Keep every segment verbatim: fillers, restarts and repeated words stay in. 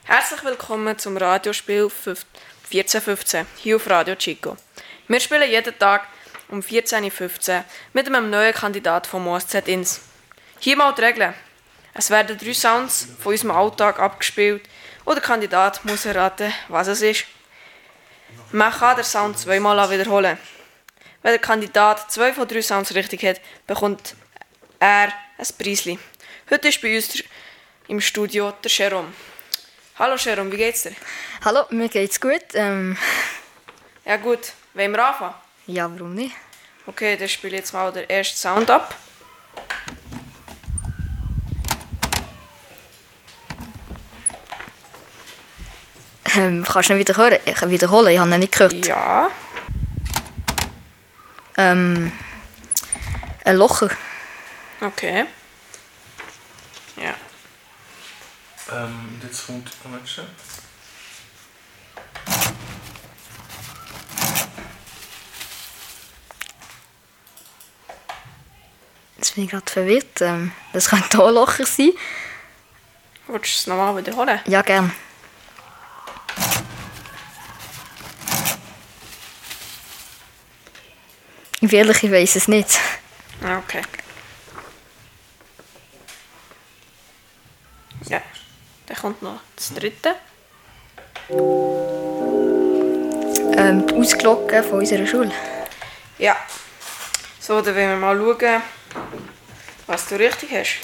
Herzlich willkommen zum Radiospiel vierzehn fünfzehn, hier auf Radio Chico. Wir spielen jeden Tag um vierzehn Uhr fünfzehn mit einem neuen Kandidat vom O S Z Ins. Hier mal die Regeln. Es werden drei Sounds von unserem Alltag abgespielt und der Kandidat muss erraten, was es ist. Man kann den Sound zweimal wiederholen. Wenn der Kandidat zwei von drei Sounds richtig hat, bekommt er ein Preisli. Heute ist bei uns im Studio der Jerome. Hallo Jerome, wie geht's dir? Hallo, mir geht's gut. Ähm, Ja gut, wollen wir anfangen? ja, warum nicht? Okay, dann spiele ich jetzt mal den ersten Sound ab. Ähm, kannst du ihn wieder hören? Ich wiederholen, ich habe ihn nicht gehört. Ja. Ähm, ein Locher. Okay. Ja. Ähm, jetzt kommt Moment schnell. Jetzt bin ich gerade verwirrt. Ähm, das könnte auch ein Locher sein. Willst du es nochmal wiederholen? Ja, gern. Ich bin ehrlich, ich weiss es nicht. Ah, okay. Ja. Dann kommt noch das dritte. Ähm, die Ausglocke von unserer Schule. Ja. So, dann wollen wir mal schauen, was du richtig hast.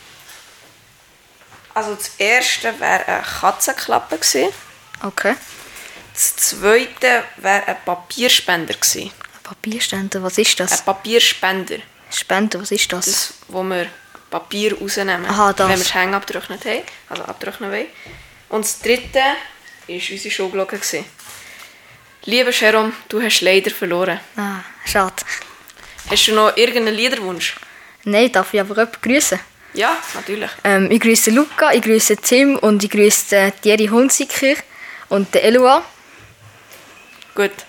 Also das erste wäre eine Katzenklappe gewesen. Okay. Das zweite wäre ein Papierspender gewesen. Ein Papierständer, was ist das? Ein Papierspender. Spender, was ist das? Das, wo wir Papier rausnehmen, Aha, das. wenn wir es hängen abtrocknet haben, also abtrocknen wollen. Und das dritte war unsere Schulglocke gewesen. Lieber Jerome, du hast leider verloren. Ah, schade. Hast du noch irgendeinen Liederwunsch? Nein, darf ich aber jemanden grüßen? Ja, natürlich. Ähm, ich grüße Luca, ich grüße Tim und ich grüße Thierry Hunziker und den Elua. Gut.